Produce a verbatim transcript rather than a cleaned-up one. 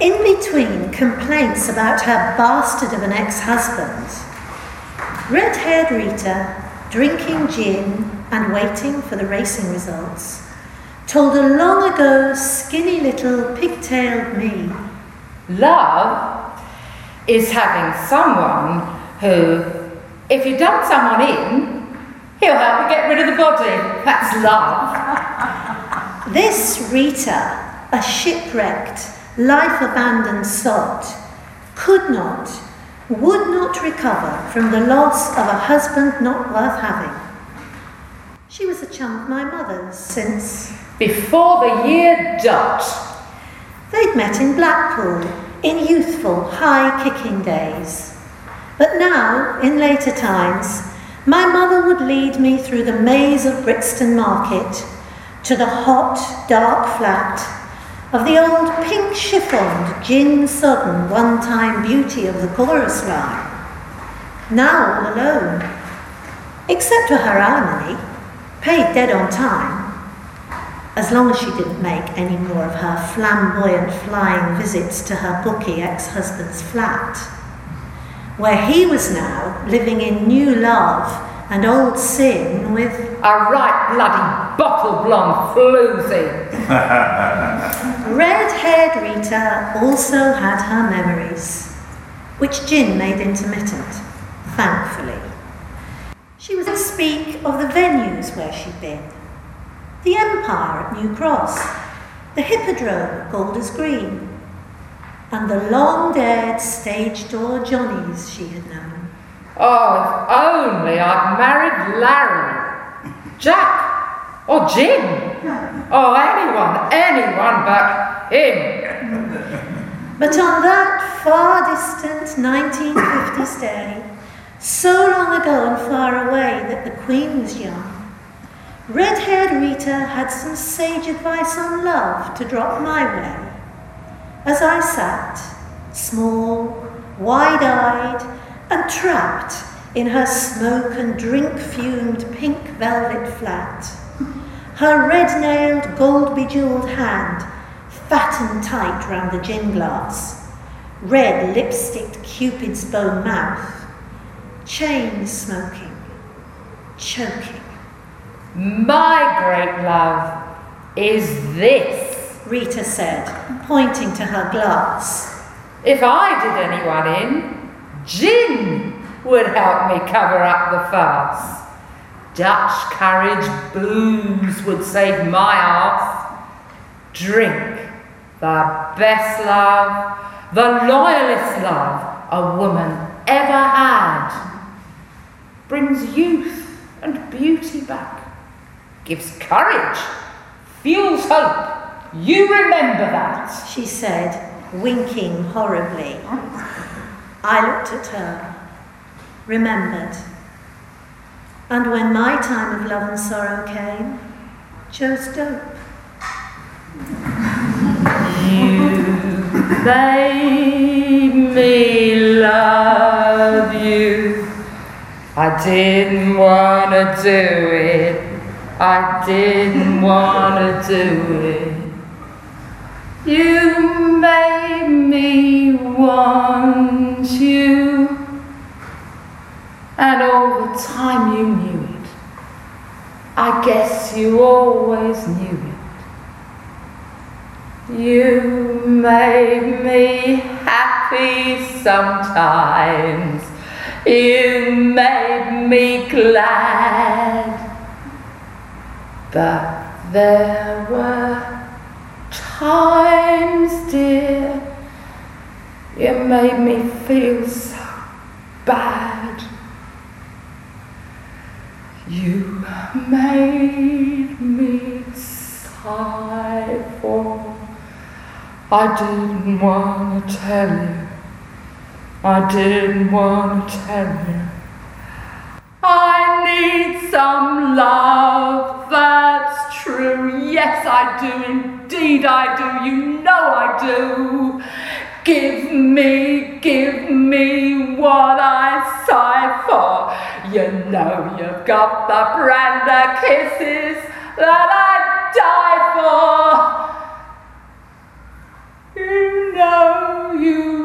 In between complaints about her bastard of an ex-husband, red-haired Rita, drinking gin and waiting for the racing results, told a long ago skinny little pigtailed me, love is having someone who, if you dump someone in, he'll help you get rid of the body. That's love. This Rita, a shipwrecked, life-abandoned sod, could not, would not recover from the loss of a husband not worth having. She was a chum of my mother's since... before the year dot. They'd met in Blackpool in youthful, high-kicking days. But now, in later times, my mother would lead me through the maze of Brixton Market to the hot, dark flat of the old pink chiffoned, gin-sodden, one-time beauty of the chorus line, now all alone, except for her alimony, paid dead on time, as long as she didn't make any more of her flamboyant flying visits to her bookie ex-husband's flat, where he was now living in new love and old sin with a right bloody bottle blonde floozy. Red-haired Rita also had her memories, which gin made intermittent, thankfully. She would speak of the venues where she'd been. The Empire at New Cross, the Hippodrome at Golders Green, and the long-dared stage door Johnnies she had known. Oh, if only I'd married Larry, Jack, or Jim, or anyone, anyone but him. But on that far-distant nineteen fifties day, so long ago and far away that the Queen was young, red-haired Rita had some sage advice on love to drop my way, as I sat, small, wide-eyed, and trapped in her smoke and drink-fumed pink velvet flat, her red-nailed, gold-bejewelled hand fat and tight round the gin glass, red lipsticked Cupid's bow mouth, chain smoking, choking. My great love is this, Rita said, pointing to her glass. If I did anyone in, gin would help me cover up the farce. Dutch courage booze would save my arse. Drink, the best love, the loyalest love a woman ever had. Brings youth and beauty back. Gives courage, fuels hope. You remember that, she said, winking horribly. I looked at her, remembered, and when my time of love and sorrow came, chose dope. You made me love you. I didn't want to do it. I didn't want to do it. You made me want you, and all the time you knew it. I guess you always knew it. You made me happy sometimes. You made me glad. But there were times, dear, you made me feel so bad. You made me sigh for. I didn't want to tell you. I didn't want to tell you. I need some love that's true. Yes, I do, indeed I do. You know I do. Give me, give me what I sigh for. You know you've got the brand of kisses that I die for. You know you